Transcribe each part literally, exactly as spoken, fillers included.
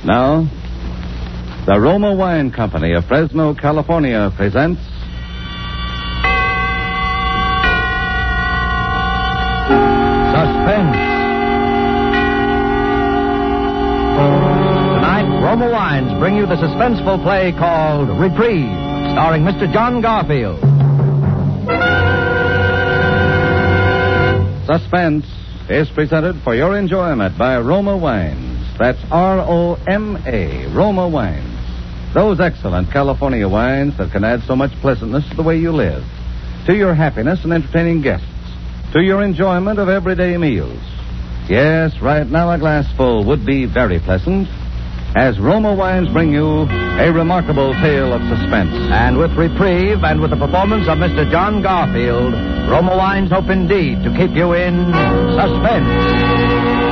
Now, the Roma Wine Company of Fresno, California presents Suspense. Tonight, Roma Wines bring you the suspenseful play called Reprieve, starring Mister John Garfield. Suspense is presented for your enjoyment by Roma Wines. That's R O M A, Roma Wines. Those excellent California wines that can add so much pleasantness to the way you live, to your happiness in entertaining guests, to your enjoyment of everyday meals. Yes, right now a glassful would be very pleasant, as Roma Wines bring you a remarkable tale of suspense. And with Reprieve and with the performance of Mister John Garfield, Roma Wines hope indeed to keep you in suspense.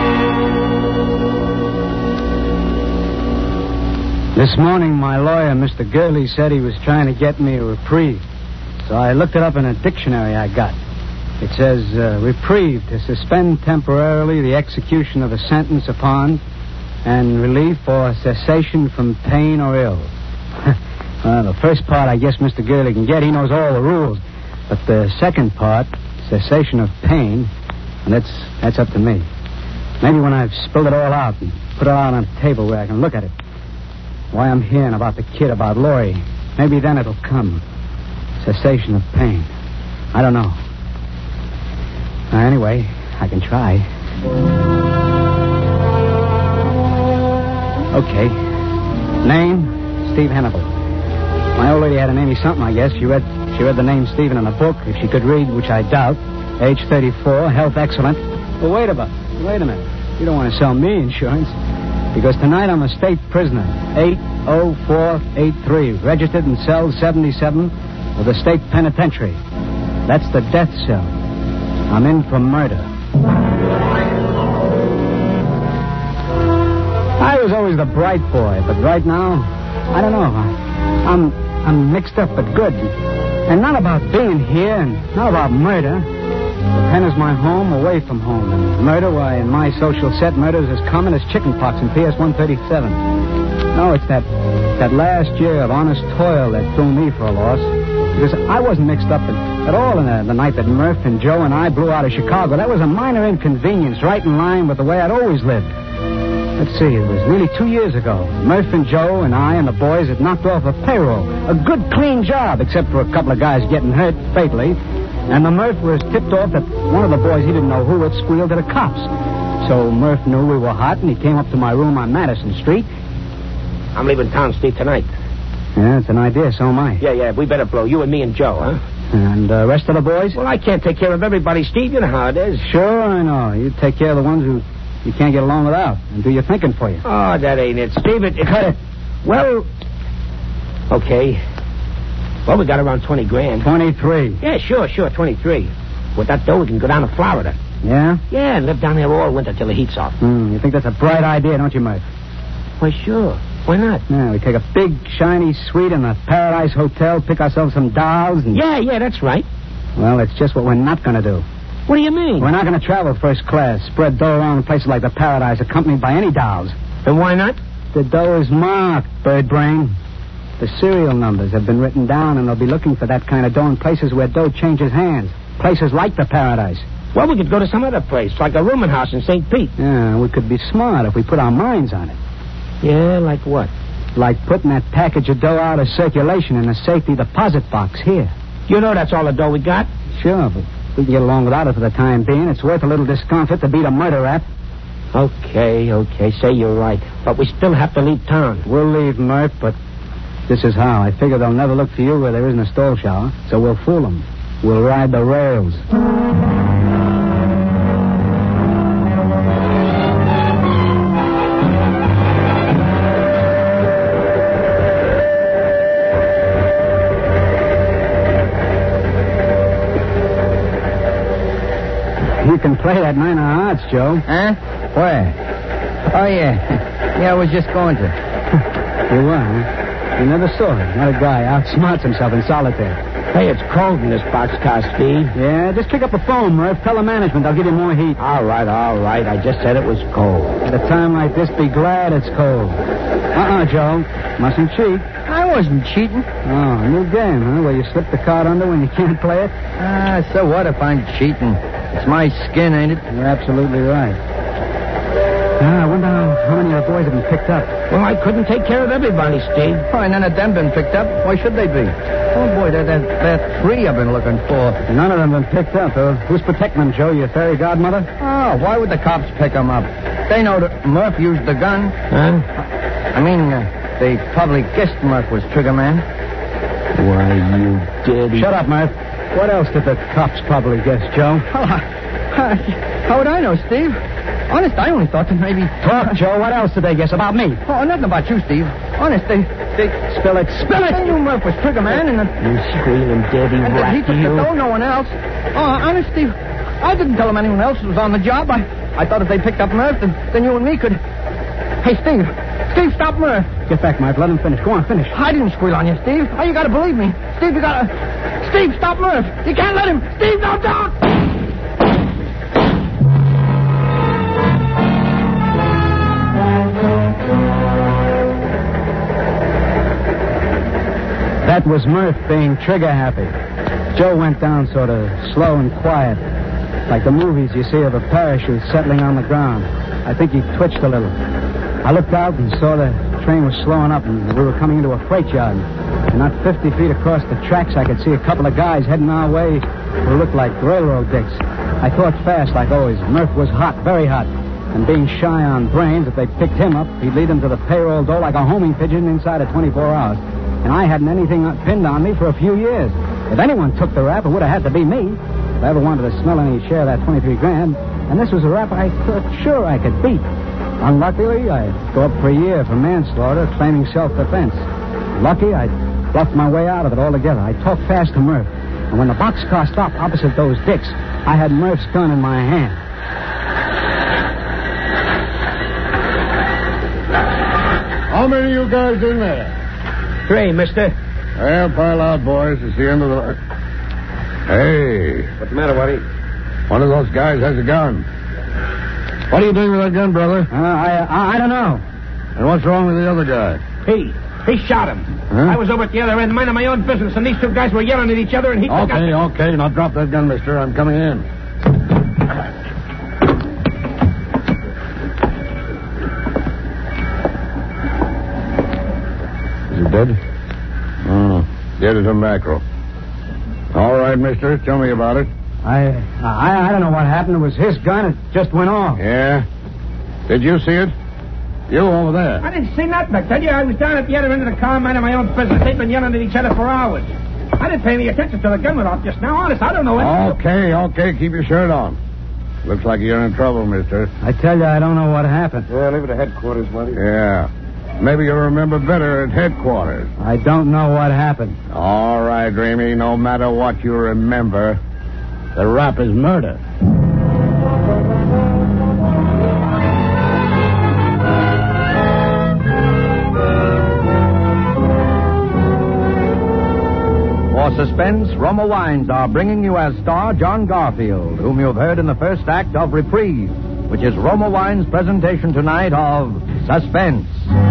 This morning, my lawyer, Mister Gurley, said he was trying to get me a reprieve. So I looked it up in a dictionary I got. It says, uh, reprieve, to suspend temporarily the execution of a sentence upon and relief or cessation from pain or ill. Well, the first part, I guess Mister Gurley can get. He knows all the rules. But the second part, cessation of pain, that's, that's up to me. Maybe when I've spilled it all out and put it out on a table where I can look at it. Why I'm hearing about the kid, about Laurie. Maybe then it'll come. Cessation of pain. I don't know. Uh, anyway, I can try. Okay. Name, Steve Hannibal. My old lady had a name something, I guess. She read she read the name Stephen in a book, if she could read, which I doubt. Age thirty-four, health excellent. Well, wait a minute. Wait a minute. You don't want to sell me insurance. Because tonight I'm a state prisoner, eight oh four eight three, registered in cell seventy-seven of the state penitentiary. That's the death cell. I'm in for murder. I was always the bright boy, but right now, I don't know. I, I'm I'm mixed up, but good. And not about being here, and not about murder. The pen is my home, away from home. And murder, why, in my social set, murder is as common as chickenpox in P S one thirty-seven. No, it's that that last year of honest toil that threw me for a loss. Because I wasn't mixed up in, at all in the, the night that Murph and Joe and I blew out of Chicago. That was a minor inconvenience, right in line with the way I'd always lived. Let's see, it was nearly two years ago. Murph and Joe and I and the boys had knocked off a payroll. A good, clean job, except for a couple of guys getting hurt fatally. And the Murph was tipped off that one of the boys, he didn't know who, had squealed to the cops. So Murph knew we were hot, and he came up to my room on Madison Street. I'm leaving town, Steve, tonight. Yeah, it's an idea, so am I. Yeah, yeah, we better blow. You and me and Joe, huh? And the uh, rest of the boys? Well, I can't take care of everybody, Steve. You know how it is. Sure, I know. You take care of the ones who you can't get along without and do your thinking for you. Oh, that ain't it, Steve. It, it, Cut it. Well, okay. Well, we got around twenty grand. twenty-three. Yeah, sure, sure, twenty-three. With that dough, we can go down to Florida. Yeah? Yeah, and live down there all winter till the heat's off. Hmm, you think that's a bright idea, don't you, Murph? Why, sure. Why not? Yeah, we take a big, shiny suite in the Paradise Hotel, pick ourselves some dolls, and... Yeah, yeah, that's right. Well, it's just what we're not going to do. What do you mean? We're not going to travel first class, spread dough around in places like the Paradise, accompanied by any dolls. Then why not? The dough is marked, bird brain. The serial numbers have been written down, and they'll be looking for that kind of dough in places where dough changes hands. Places like the Paradise. Well, we could go to some other place, like a rooming house in Saint Pete. Yeah, we could be smart if we put our minds on it. Yeah, like what? Like putting that package of dough out of circulation in a safety deposit box here. You know that's all the dough we got? Sure, but we can get along without it for the time being. It's worth a little discomfort to beat a murder rap. Okay, okay, say you're right. But we still have to leave town. We'll leave, Murph, but this is how. I figure they'll never look for you where there isn't a stall shower, so we'll fool them. We'll ride the rails. You can play that nine of hearts, Joe. Huh? Where? Oh, yeah. Yeah, I was just going to. You were, huh? You never saw it. Not a guy outsmarts himself in solitaire. Hey, it's cold in this boxcar, Steve. Yeah, just pick up the phone, Murph. Tell the management they'll give you more heat. All right, all right. I just said it was cold. At a time like this, be glad it's cold. Uh-uh, Joe. Mustn't cheat. I wasn't cheating. Oh, new game, huh? Where you slip the card under when you can't play it? Ah, so what if I'm cheating? It's my skin, ain't it? You're absolutely right. Ah, I wonder how, how many of the boys have been picked up. Well, I couldn't take care of everybody, Steve. Oh, and none of them been picked up. Why should they be? Oh, boy, there, there, there are three I've been looking for. None of them have been picked up. Uh, who's protecting them, Joe? Your fairy godmother? Oh, why would the cops pick them up? They know that Murph used the gun. Huh? I mean, uh, they probably guessed Murph was trigger man. Why, you dirty... Shut up, Murph. What else did the cops probably guess, Joe? Oh, uh, how would I know, Steve? Honest, I only thought that maybe... Talk, Joe. What else did they guess about me? Oh, nothing about you, Steve. Honest, they... they... Spill it. Spill it! They knew Murph was trigger man, and... Uh, You squealing dirty and rat, he took you. the dough, no one else. Oh, honest, Steve, I didn't tell them anyone else was on the job. I, I thought if they picked up Murph, then, then you and me could... Hey, Steve. Steve, stop Murph. Get back, Murph. Let him finish. Go on, finish. I didn't squeal on you, Steve. Oh, you gotta believe me. Steve, you gotta... Steve, stop Murph. You can't let him. Steve, no, don't! That was Murph being trigger happy. Joe went down sort of slow and quiet, like the movies you see of a parachute settling on the ground. I think he twitched a little. I looked out and saw the train was slowing up, and we were coming into a freight yard. And not fifty feet across the tracks, I could see a couple of guys heading our way who looked like railroad dicks. I thought fast, like always. Murph was hot, very hot. And being shy on brains, if they picked him up, he'd lead them to the payroll door like a homing pigeon inside of twenty-four hours. And I hadn't anything pinned on me for a few years. If anyone took the rap, it would have had to be me. If I ever wanted to smell any share of that twenty-three grand. And this was a rap I thought sure I could beat. Unluckily, I'd go up for a year for manslaughter, claiming self-defense. Lucky, I bluffed my way out of it altogether. I talked fast to Murph. And when the boxcar stopped opposite those dicks, I had Murph's gun in my hand. How many of you guys in there? Three, mister. Well, pile out, boys. It's the end of the... Hey. What's the matter, Waddy? One of those guys has a gun. What are you doing with that gun, brother? Uh, I, I I don't know. And what's wrong with the other guy? He. He shot him. Huh? I was over at the other end, minding my own business, and these two guys were yelling at each other, and he... Okay, okay. Now drop that gun, mister. I'm coming in. Is he dead? Oh, dead as a mackerel. All right, mister. Tell me about it. I, I I don't know what happened. It was his gun. It just went off. Yeah? Did you see it? You over there. I didn't see nothing. I tell you, I was down at the other end of the car, minding my own business. They've been yelling at each other for hours. I didn't pay any attention till the gun went off just now. Honest, I don't know what... Okay, okay. Keep your shirt on. Looks like you're in trouble, mister. I tell you, I don't know what happened. Yeah, leave it at headquarters, buddy. Yeah. Maybe you'll remember better at headquarters. I don't know what happened. All right, Dreamy. No matter what you remember, the rap is murder. For suspense, Roma Wines are bringing you as star John Garfield, whom you've heard in the first act of Reprieve, which is Roma Wines' presentation tonight of Suspense.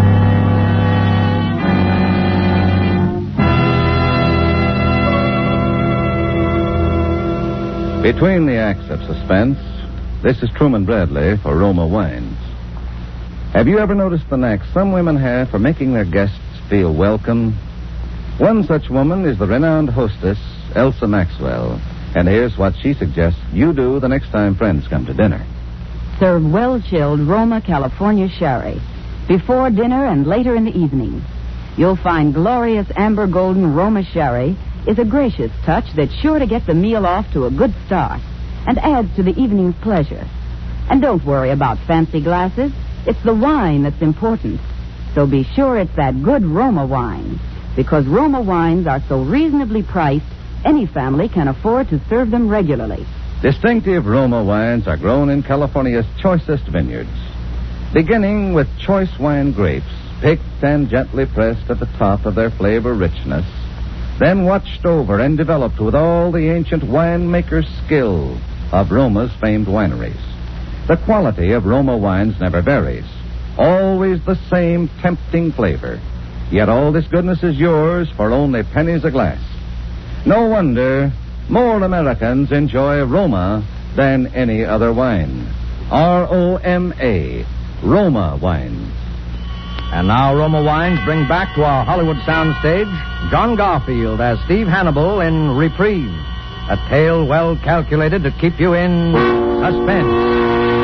Between the acts of suspense, this is Truman Bradley for Roma Wines. Have you ever noticed the knack some women have for making their guests feel welcome? One such woman is the renowned hostess, Elsa Maxwell. And here's what she suggests you do the next time friends come to dinner. Serve well-chilled Roma California sherry before dinner and later in the evening. You'll find glorious amber golden Roma sherry is a gracious touch that's sure to get the meal off to a good start and adds to the evening's pleasure. And don't worry about fancy glasses. It's the wine that's important. So be sure it's that good Roma wine, because Roma wines are so reasonably priced, any family can afford to serve them regularly. Distinctive Roma wines are grown in California's choicest vineyards, beginning with choice wine grapes, picked and gently pressed at the top of their flavor richness. then watched over and developed with all the ancient winemaker's skill of Roma's famed wineries. The quality of Roma wines never varies. Always the same tempting flavor. Yet all this goodness is yours for only pennies a glass. No wonder more Americans enjoy Roma than any other wine. R O M A, Roma Wines. And now Roma Wines bring back to our Hollywood soundstage John Garfield as Steve Hannibal in Reprise, a tale well calculated to keep you in suspense.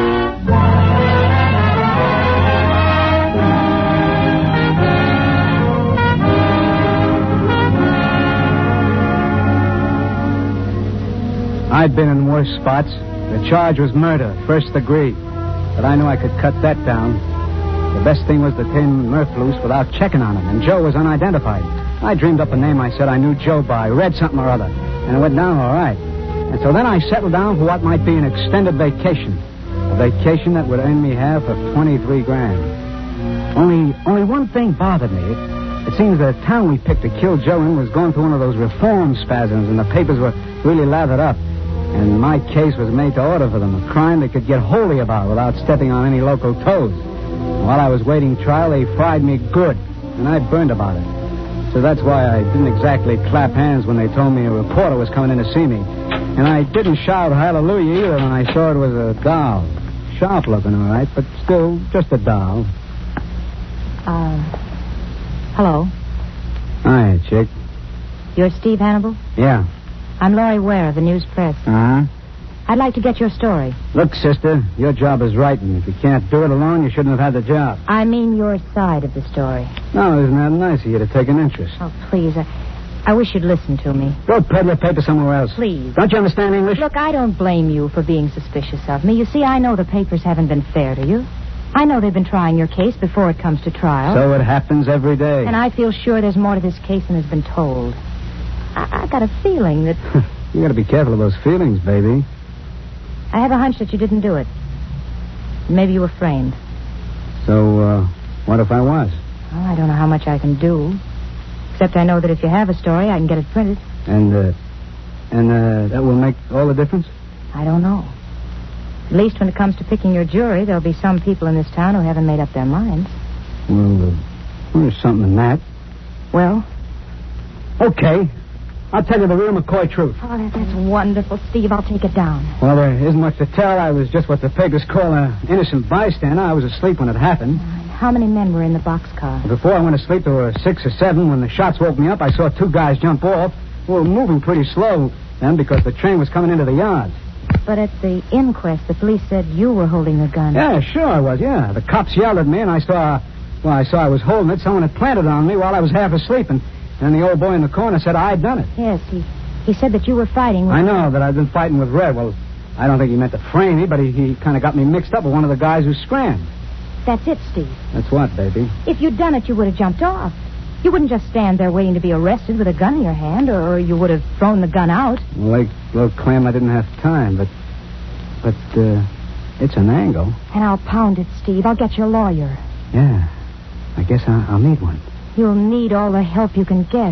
I'd been in worse spots. The charge was murder, first degree. But I knew I could cut that down. The best thing was to turn Murph loose without checking on him, and Joe was unidentified. I dreamed up a name I said I knew Joe by, read something or other, and it went down all right. And so then I settled down for what might be an extended vacation. A vacation that would earn me half of twenty-three grand. Only, only one thing bothered me. It seems the town we picked to kill Joe in was going through one of those reform spasms, and the papers were really lathered up. And my case was made to order for them, a crime they could get holy about without stepping on any local toes. And while I was waiting trial, they fried me good, and I burned about it. So that's why I didn't exactly clap hands when they told me a reporter was coming in to see me. And I didn't shout hallelujah either when I saw it was a doll. Sharp looking, all right, but still just a doll. Uh, hello. Hi, chick. You're Steve Hannibal? Yeah. I'm Laurie Ware of the News Press. Uh-huh. I'd like to get your story. Look, sister, your job is writing. If you can't do it alone, you shouldn't have had the job. I mean your side of the story. No, isn't that nice of you to take an interest? Oh, please. I, I wish you'd listen to me. Go peddle paper somewhere else. Please. Don't you understand English? Look, I don't blame you for being suspicious of me. You see, I know the papers haven't been fair to you. I know they've been trying your case before it comes to trial. So it happens every day. And I feel sure there's more to this case than has been told. I, I got a feeling that... You gotta be careful of those feelings, baby. I have a hunch that you didn't do it. Maybe you were framed. So, uh, what if I was? Well, I don't know how much I can do. Except I know that if you have a story, I can get it printed. And, uh, and, uh, that will make all the difference? I don't know. At least when it comes to picking your jury, there'll be some people in this town who haven't made up their minds. Well, uh, well there's something in that. Well? Okay. I'll tell you the real McCoy truth. Oh, that, that's wonderful, Steve. I'll take it down. Well, there isn't much to tell. I was just what the papers call an innocent bystander. I was asleep when it happened. How many men were in the boxcar? Before I went to sleep, there were six or seven. When the shots woke me up, I saw two guys jump off. We were moving pretty slow then because the train was coming into the yard. But at the inquest, the police said you were holding the gun. Yeah, sure I was, yeah. The cops yelled at me, and I saw, well, I saw I was holding it. Someone had planted it on me while I was half asleep, and... And the old boy in the corner said I'd done it. Yes, he he said that you were fighting with... I know, that I'd been fighting with Red. Well, I don't think he meant to frame me, but he, he kind of got me mixed up with one of the guys who scrammed. That's it, Steve. That's what, baby? If you'd done it, you would have jumped off. You wouldn't just stand there waiting to be arrested with a gun in your hand, or, or you would have thrown the gun out. Well, they will claim I didn't have time, but... But, uh, it's an angle. And I'll pound it, Steve. I'll get your lawyer. Yeah. I guess I'll, I'll need one. You'll need all the help you can get.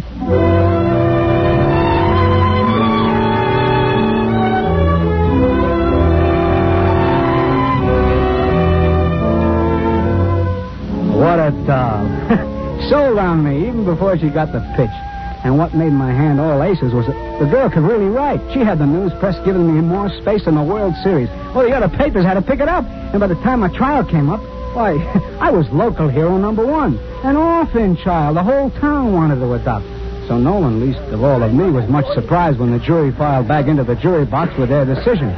What a doll. Sold on me even before she got the pitch. And what made my hand all aces was that the girl could really write. She had the news press giving me more space than the World Series. Well, the other papers had to pick it up. And by the time my trial came up, why, I was local hero number one. An orphan child the whole town wanted to adopt. So no one, least of all of me, was much surprised when the jury filed back into the jury box with their decision.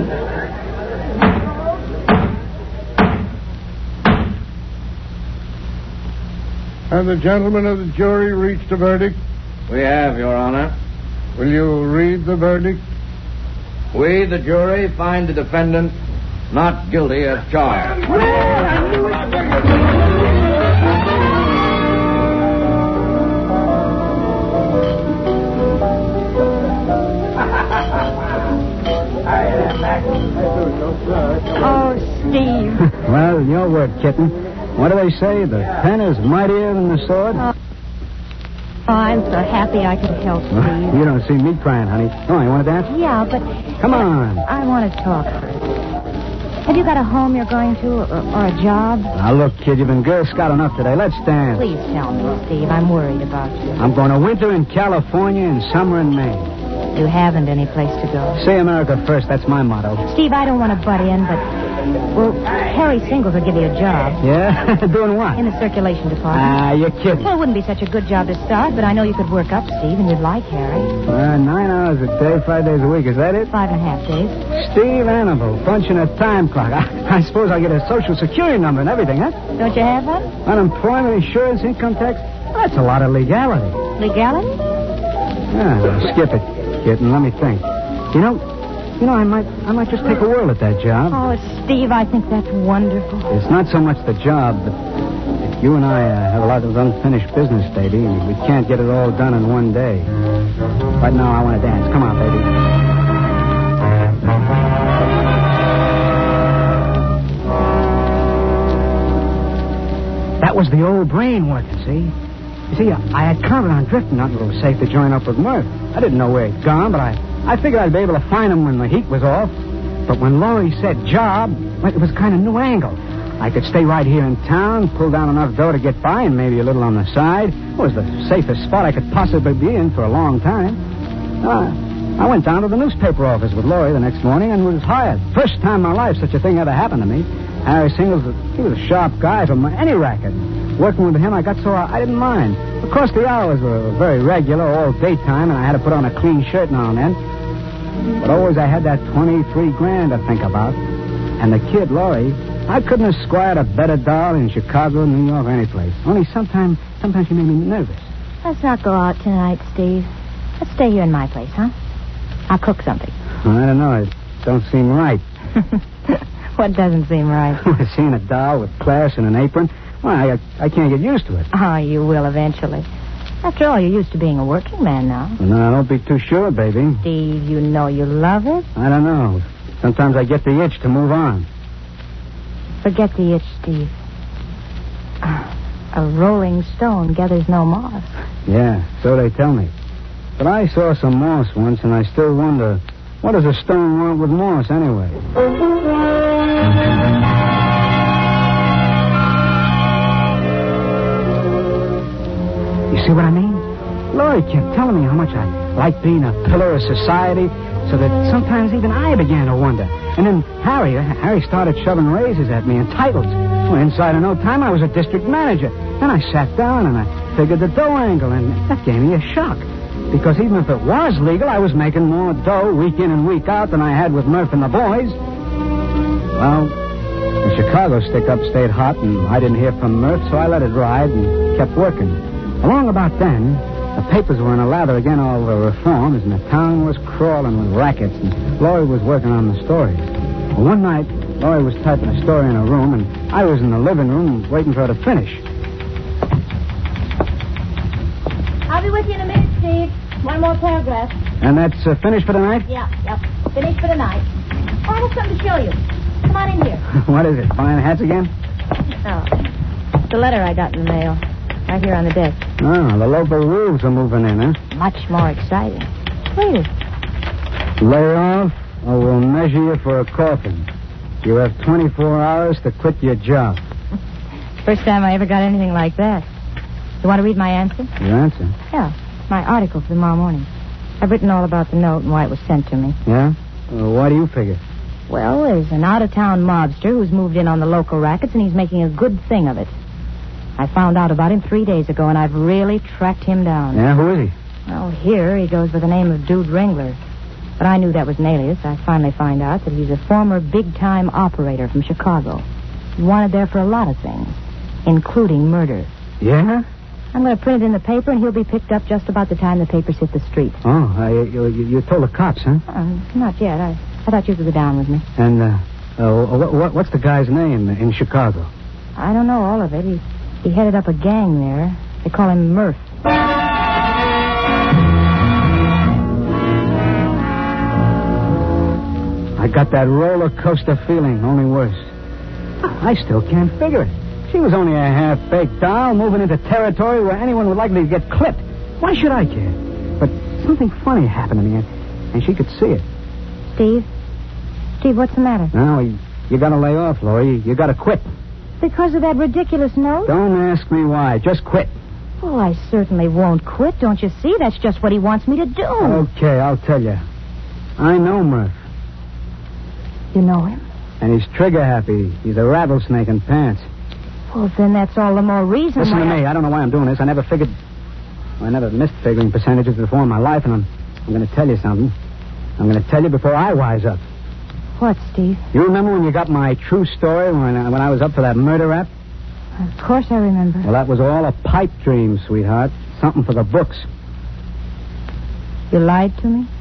Have the gentlemen of the jury reached a verdict? We have, Your Honor. Will you read the verdict? We, the jury, find the defendant not guilty as charged. Oh, Steve. Well, your word, kitten. What do they say? The pen is mightier than the sword? Oh, Oh, I'm so happy I could help, Steve. You don't see me crying, honey. Oh, you want to dance? Yeah, but... Come on. I want to talk. Have you got a home you're going to, or, or a job? Now, look, kid, you've been Girl Scout enough today. Let's dance. Please tell me, Steve. I'm worried about you. I'm going to winter in California and summer in Maine. You haven't any place to go. Say America first. That's my motto. Steve, I don't want to butt in, but... Well, Harry Singles will give you a job. Yeah? Doing what? In the circulation department. Ah, you're kidding. Well, it wouldn't be such a good job to start, but I know you could work up, Steve, and you'd like Harry. Uh, nine hours a day, five days a week. Is that it? Five and a half days. Steve Hannibal, punching a time clock. I, I suppose I'll get a social security number and everything, huh? Don't you have one? Unemployment insurance, income tax. That's a lot of legality. Legality? Yeah, well, skip it, kid, and let me think. You know, you know, I might, I might just take a whirl at that job. Oh, Steve, I think that's wonderful. It's not so much the job, but you and I uh, have a lot of unfinished business, baby, and we can't get it all done in one day. Right now, I want to dance. Come on, baby. That was the old brain working, see? You see, I had counted on drifting until it was safe to join up with Murph. I didn't know where he'd gone, but I, I figured I'd be able to find him when the heat was off. But when Laurie said job, well, it was kind of new angle. I could stay right here in town, pull down enough dough to get by, and maybe a little on the side. It was the safest spot I could possibly be in for a long time. Uh, I went down to the newspaper office with Laurie the next morning and was hired. First time in my life such a thing ever happened to me. Harry Singles, he was a sharp guy from any racket. Working with him, I got so I didn't mind. Of course, the hours were very regular, all daytime, and I had to put on a clean shirt now and then. But always I had that twenty-three grand to think about. And the kid, Laurie, I couldn't have squired a better doll in Chicago, New York, or any place. Only sometimes, sometimes she made me nervous. Let's not go out tonight, Steve. Let's stay here in my place, huh? I'll cook something. I don't know. It don't seem right. What doesn't seem right? Seeing a doll with class and an apron. Well, I, I can't get used to it. Oh, you will eventually. After all, you're used to being a working man now. Well, no, don't be too sure, baby. Steve, you know you love it. I don't know. Sometimes I get the itch to move on. Forget the itch, Steve. A rolling stone gathers no moss. Yeah, so they tell me. But I saw some moss once, and I still wonder, what does a stone want with moss anyway? You see what I mean? Laurie kept telling me how much I liked being a pillar of society, so that sometimes even I began to wonder. And then Harry, Harry started shoving raises at me and titles. Well, inside of no time, I was a district manager. Then I sat down and I figured the dough angle, and that gave me a shock. Because even if it was legal, I was making more dough week in and week out than I had with Murph and the boys. Well, the Chicago stick-up stayed hot, and I didn't hear from Murph, so I let it ride and kept working. Along about then, the papers were in a lather again all over reforms, and the town was crawling with rackets, and Laurie was working on the stories. Well, one night, Laurie was typing a story in her room, and I was in the living room waiting for her to finish. I'll be with you in a minute, Steve. One more paragraph. And that's uh, finished for tonight? Yeah, yep. Finished for tonight. Oh, I have something to show you. Come on in here. What is it, buying hats again? Oh, the letter I got in the mail. Right here on the desk. Oh, the local rules are moving in, huh? Much more exciting. Read it. Lay off, or we'll measure you for a coffin. You have twenty-four hours to quit your job. First time I ever got anything like that. You want to read my answer? Your answer? Yeah, my article for tomorrow morning. I've written all about the note and why it was sent to me. Yeah? Well, why do you figure? Well, there's an out-of-town mobster who's moved in on the local rackets, and he's making a good thing of it. I found out about him three days ago, and I've really tracked him down. Yeah, who is he? Well, here he goes by the name of Dude Ringler. But I knew that was an alias. I finally find out that he's a former big-time operator from Chicago. Wanted there for a lot of things, including murder. Yeah? I'm going to print it in the paper, and he'll be picked up just about the time the papers hit the street. Oh, I, you, you told the cops, huh? Uh, not yet. I, I thought you could go down with me. And, uh, uh what, what, what's the guy's name in Chicago? I don't know all of it. He, he headed up a gang there. They call him Murph. I got that roller coaster feeling, only worse. I still can't figure it. She was only a half-baked doll moving into territory where anyone would likely get clipped. Why should I care? But something funny happened to me, and, and she could see it. Steve? Steve, what's the matter? No, you, you gotta lay off, Laurie. You, you gotta quit. Because of that ridiculous note? Don't ask me why. Just quit. Oh, I certainly won't quit. Don't you see? That's just what he wants me to do. Okay, I'll tell you. I know Murph. You know him? And he's trigger happy. He's a rattlesnake in pants. Well, then that's all the more reason Listen why to me. I... I don't know why I'm doing this. I never figured... Well, I never missed figuring percentages before in my life, and I'm, I'm going to tell you something. I'm going to tell you before I wise up. What, Steve? You remember when you got my true story when I, when I was up for that murder rap? Of course I remember. Well, that was all a pipe dream, sweetheart. Something for the books. You lied to me?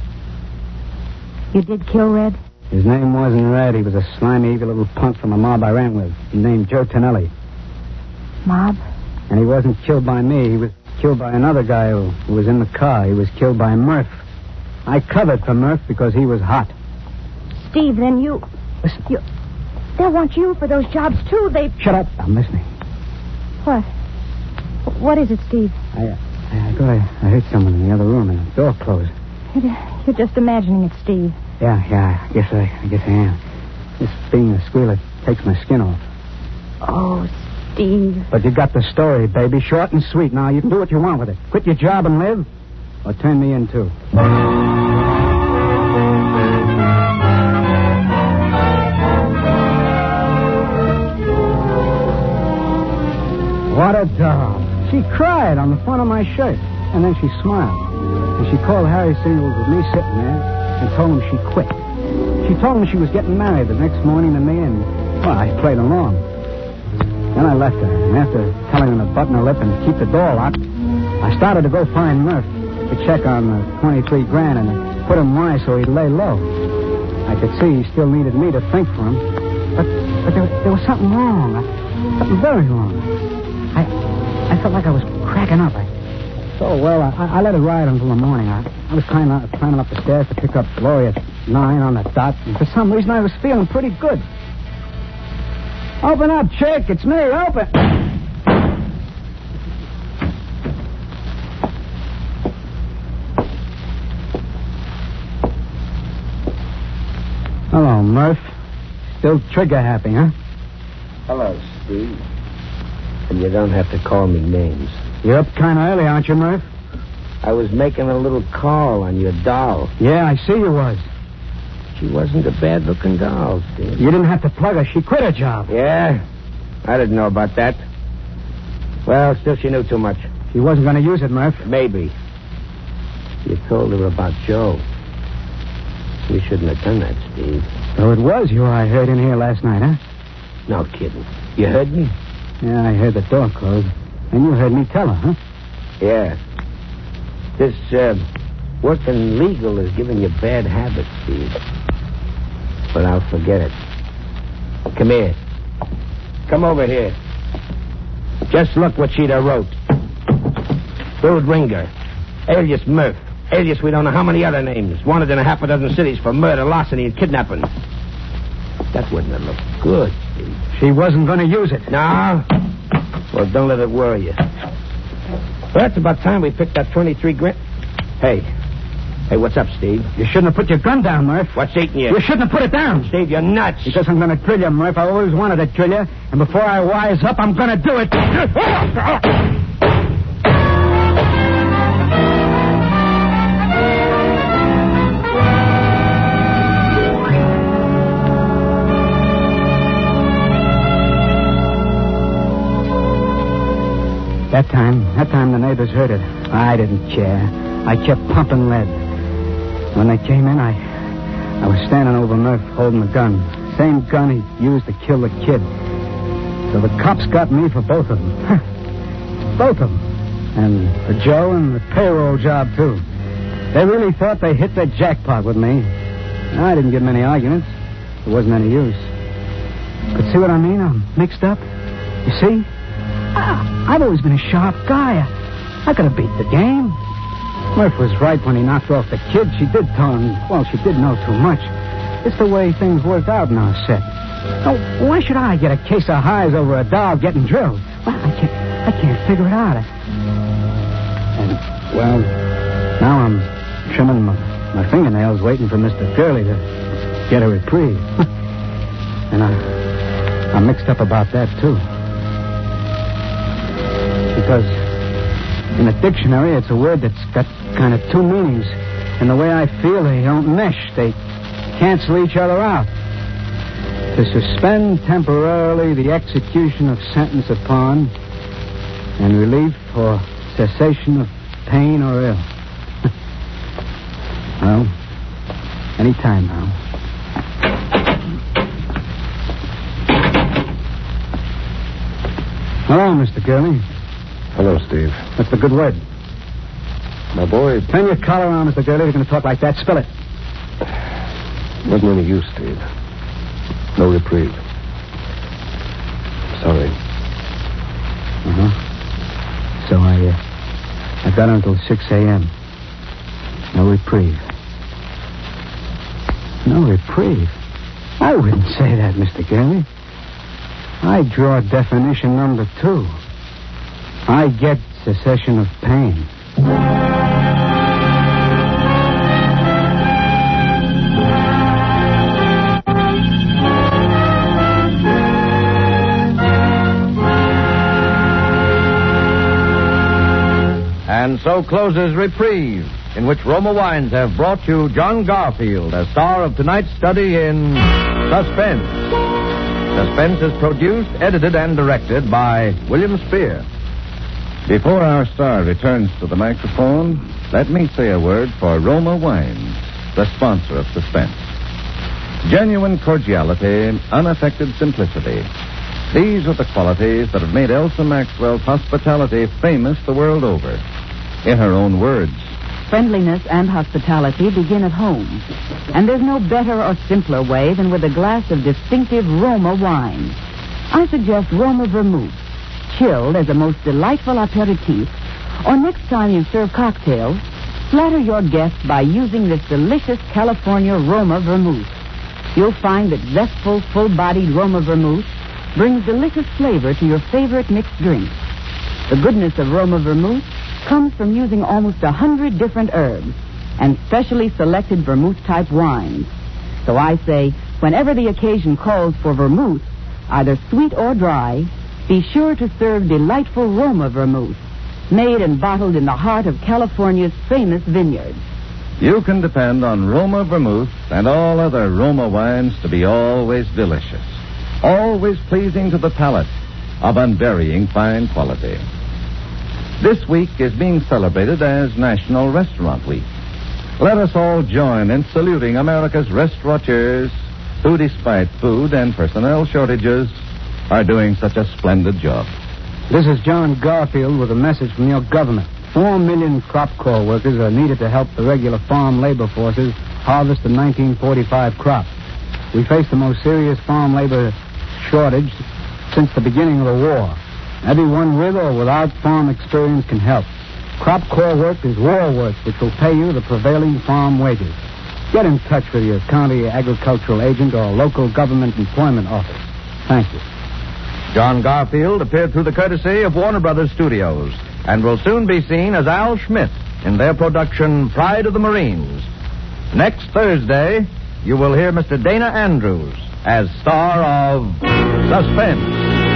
You did kill Red? His name wasn't Red. He was a slimy, evil little punk from a mob I ran with, named Joe Tonelli. Mob? And he wasn't killed by me. He was killed by another guy who, who was in the car. He was killed by Murph. I covered for Murph because he was hot. Steve, then you... Listen. You... They'll want you for those jobs, too. They... Shut up. I'm listening. What? What is it, Steve? I, uh, I, I thought I, I heard someone in the other room and the door closed. You're just imagining it, Steve. Yeah, yeah, I guess I, I guess I am. This being a squealer takes my skin off. Oh, Steve. But you got the story, baby. Short and sweet. Now, you can do what you want with it. Quit your job and live, or turn me in, too. What a doll. She cried on the front of my shirt, and then she smiled. And she called Harry Singles with me sitting there and told him she quit. She told him she was getting married the next morning to me, and, well, I played along. Then I left her, and after telling her to button her lip and keep the door locked, I started to go find Murph to check on the twenty-three grand and to put him wise so he'd lay low. I could see he still needed me to think for him, but, but there, there was something wrong, something very wrong. I I felt like I was cracking up. I, so, well, I, I let it ride until the morning. I, I was climbing up, climbing up the stairs to pick up Laurie at nine on the dot, and for some reason I was feeling pretty good. Open up, chick. It's me. Open. Hello, Murph. Still trigger happy, huh? Hello, Steve. And you don't have to call me names. You're up kind of early, aren't you, Murph? I was making a little call on your doll. Yeah, I see you was. She wasn't a bad-looking doll, Steve. You didn't have to plug her. She quit her job. Yeah? I didn't know about that. Well, still she knew too much. She wasn't going to use it, Murph. Maybe. You told her about Joe. You shouldn't have done that, Steve. So it was you I heard in here last night, huh? No kidding. You heard me? Yeah, I heard the door close. And you heard me tell her, huh? Yeah. This, uh, working legal is giving you bad habits, Steve. But I'll forget it. Come here. Come over here. Just look what Sheeta wrote. Dude Ringer. Alias Murph. Alias we don't know how many other names. Wanted in a half a dozen cities for murder, larceny, and kidnapping. That wouldn't have looked good, Steve. She wasn't going to use it. No? Well, don't let it worry you. Well, that's about time we picked that twenty-three grand. Hey. Hey, what's up, Steve? You shouldn't have put your gun down, Murph. What's eating you? You shouldn't have put it down. Steve, you're nuts. Because I'm going to drill you, Murph. I always wanted to drill you. And before I wise up, I'm going to do it. That time, that time the neighbors heard it. I didn't care. I kept pumping lead. When they came in, I I was standing over Murph holding the gun. Same gun he used to kill the kid. So the cops got me for both of them. Both of them. And for Joe and the payroll job, too. They really thought they hit the jackpot with me. I didn't give them any arguments. There wasn't any use. But see what I mean? I'm mixed up. You see? I, I've always been a sharp guy. I, I could have beat the game. Murph was right when he knocked off the kid. She did tell him, well, she did know too much. It's the way things worked out in our set. Oh, why should I get a case of highs over a dog getting drilled? Well, I can't, I can't figure it out. And, well, now I'm trimming my, my fingernails waiting for Mister Gurley to get a reprieve. And I, I'm mixed up about that, too. Because in the dictionary, it's a word that's got kind of two meanings. And the way I feel, they don't mesh. They cancel each other out. To suspend temporarily the execution of sentence upon and relief or cessation of pain or ill. Well, any time now. Hello, Mister Gurley. Hello, Steve. What's the good word? My boy... Turn your collar around, Mister Gurley. You're going to talk like that. Spill it. Wasn't any use, Steve. No reprieve. Sorry. Uh-huh. So I, uh, I got until six a.m. No reprieve. No reprieve? I wouldn't say that, Mister Gurley. I draw definition number two. I get cessation of pain. And so closes Reprieve, in which Roma Wines have brought you John Garfield, as star of tonight's study in Suspense. Suspense is produced, edited, and directed by William Spear. Before our star returns to the microphone, let me say a word for Roma Wines, the sponsor of Suspense. Genuine cordiality, unaffected simplicity. These are the qualities that have made Elsa Maxwell's hospitality famous the world over. In her own words, friendliness and hospitality begin at home. And there's no better or simpler way than with a glass of distinctive Roma wine. I suggest Roma Vermouth, chilled as a most delightful aperitif, or next time you serve cocktails, flatter your guests by using this delicious California Roma Vermouth. You'll find that zestful, full-bodied Roma Vermouth brings delicious flavor to your favorite mixed drinks. The goodness of Roma Vermouth comes from using almost a hundred different herbs and specially selected vermouth-type wines. So I say, whenever the occasion calls for vermouth, either sweet or dry, be sure to serve delightful Roma Vermouth, made and bottled in the heart of California's famous vineyards. you can depend on Roma Vermouth and all other Roma wines to be always delicious, always pleasing to the palate, of unvarying fine quality. This week is being celebrated as National Restaurant Week. Let us all join in saluting America's restaurateurs who, despite food and personnel shortages, are doing such a splendid job. This is John Garfield with a message from your government. Four million crop corps workers are needed to help the regular farm labor forces harvest the nineteen forty-five crop. We face the most serious farm labor shortage since the beginning of the war. Everyone with or without farm experience can help. Crop corps work is war work, which will pay you the prevailing farm wages. Get in touch with your county agricultural agent or local government employment office. Thank you. John Garfield appeared through the courtesy of Warner Brothers Studios and will soon be seen as Al Schmidt in their production Pride of the Marines. Next Thursday, you will hear Mister Dana Andrews as star of Suspense.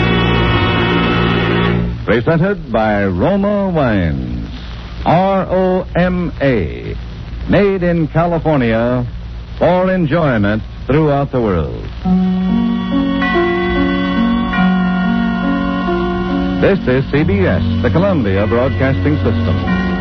Presented by Roma Wines. R O M A. Made in California for enjoyment throughout the world. This is C B S, the Columbia Broadcasting System.